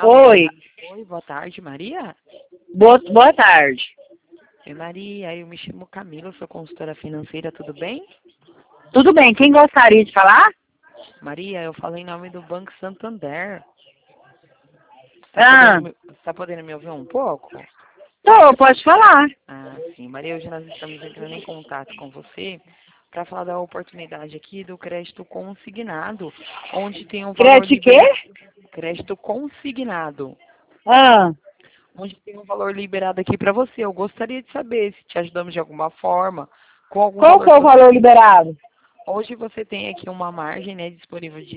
Oi, Oi, boa tarde, Maria. boa tarde. Oi, Maria, eu me chamo Camila, sou consultora financeira, tudo bem? Tudo bem, quem gostaria de falar? Maria, eu falo em nome do Banco Santander. Ah, Tá podendo me ouvir um pouco? pode falar. Ah, sim. Maria, hoje nós estamos entrando em contato com você para falar da oportunidade aqui do crédito consignado, onde tem um valor Crédito quê? crédito consignado, Ah, onde tem um valor liberado aqui para você. Eu gostaria de saber se te ajudamos de alguma forma, com algum qual valor que é que o você. valor liberado? Hoje você tem aqui uma margem, né, disponível de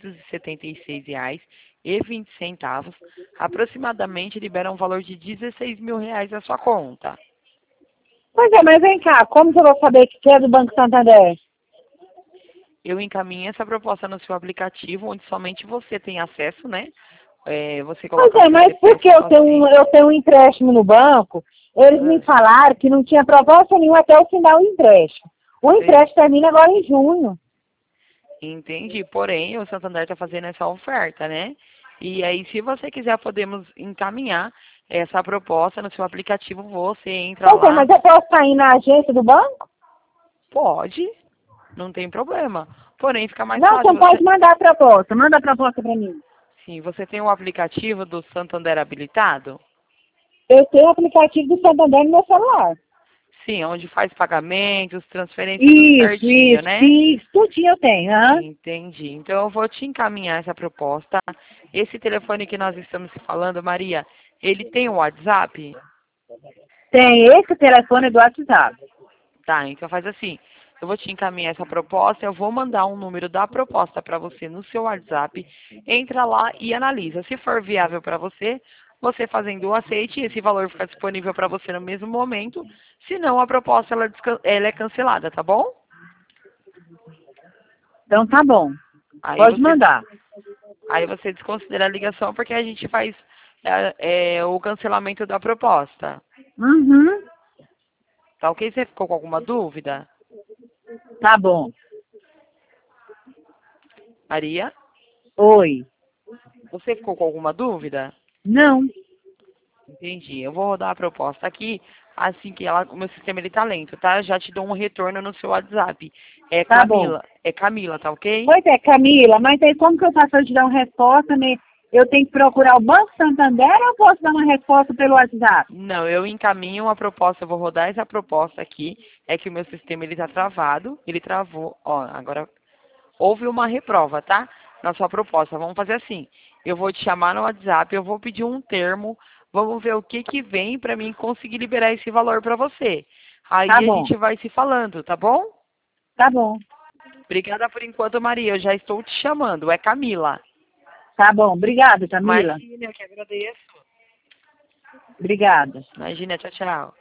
R$ 376,20. Aproximadamente libera um valor de R$ 16.000 na sua conta. Pois é, mas vem cá, como que eu vou saber que é do Banco Santander? Eu encaminho essa proposta no seu aplicativo, onde somente você tem acesso, né? Você Pois coloca é, seu mas por CPF que e eu sua tenho, senha. eu tenho um empréstimo no banco, eles me Ah, falaram que não tinha proposta nenhuma até o final do empréstimo. O sei. empréstimo termina agora em junho. Entendi. Porém, o Santander está fazendo essa oferta, né? E aí, se você quiser, podemos encaminhar essa proposta no seu aplicativo. Você entra Pois é, lá, mas eu posso sair na agência do banco? pode, não tem problema. Porém, fica mais Não, fácil você pode você. mandar a proposta. Manda a proposta para mim. Sim, você tem o aplicativo do Santander habilitado? Eu tenho o aplicativo do Santander no meu celular. Sim, onde faz pagamentos, transferência, tudo Isso, certinho, isso, né? isso. Tudinho eu tenho, hã? Entendi. Então eu vou te encaminhar essa proposta. Esse telefone que nós estamos se falando, Maria, ele tem o WhatsApp? Tem esse telefone do WhatsApp. Tá, então faz assim. Eu vou te encaminhar essa proposta, eu vou mandar um número da proposta para você no seu WhatsApp. Entra lá e analisa. Se for viável para você, você fazendo o aceite, esse valor fica disponível para você no mesmo momento. Se não, a proposta ela é cancelada, tá bom? Então tá bom. Aí Pode você mandar. Aí você desconsidera a ligação porque a gente faz o cancelamento da proposta. Uhum. Tá ok? Você ficou com alguma dúvida? Tá bom. Maria? Oi. Você ficou com alguma dúvida? Não. Entendi. Eu vou rodar a proposta aqui. Assim que o meu sistema ele tá lento, tá? Já te dou um retorno no seu WhatsApp. É Tá bom. Camila. É Camila, tá ok? Pois é, Camila, mas aí como que eu faço para te dar uma resposta, né? Eu tenho que procurar o Banco Santander ou eu posso dar uma resposta pelo WhatsApp? Não, eu encaminho a proposta, eu vou rodar essa proposta aqui. É que o meu sistema ele tá travado. Ele travou. Ó, agora houve uma reprova, tá? Na sua proposta. Vamos fazer assim. Eu vou te chamar no WhatsApp, eu vou pedir um termo, vamos ver o que que vem para mim conseguir liberar esse valor para você. Tá Aí a bom. gente vai se falando, tá bom? Tá bom. Obrigada por enquanto, Maria. Eu já estou te chamando. É Camila. Tá bom. Obrigada, Camila. Imagina, eu que agradeço. Obrigada. Imagina, tchau, tchau.